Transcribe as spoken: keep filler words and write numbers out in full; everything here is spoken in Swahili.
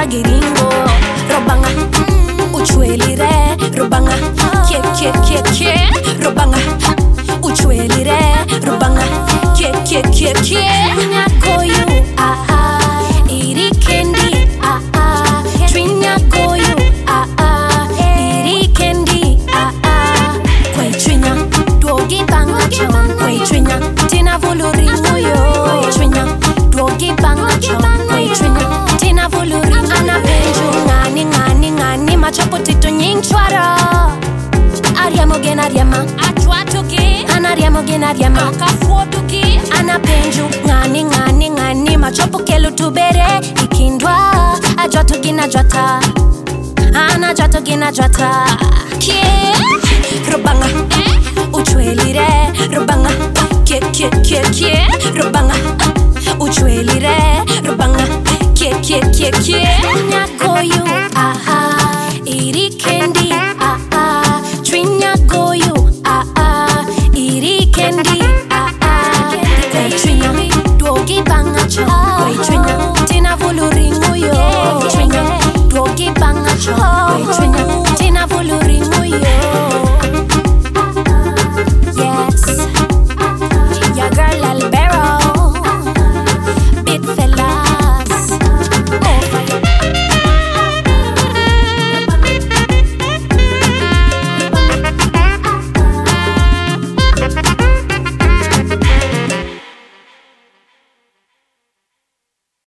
giringo robanga uchwelire robanga ke ke ke ke robanga uchwelire robanga ke ke ke ke nyakoyu ah ah iri kendi ah ah twinya koyu ah ah iri kendi ah ah kwai twinya dogi banga chama kwai twinya tina vuluringo yo kwai twinya dogi banga chama kwai twinya tina vuluringo ana benjo ngani ngani ngani machapo tito nyingchwara ariamo gena ariama atwatuki anariamo gena ariama akafuotuki ana benjo ngani ngani ngani machapo kelu tubere ikindwa ajwatuki na jwata ana jwatuki na jwata yeah robanga uchwelire robanga ke ke ke ke robanga uchwelire robanga ke ke ke ke nyako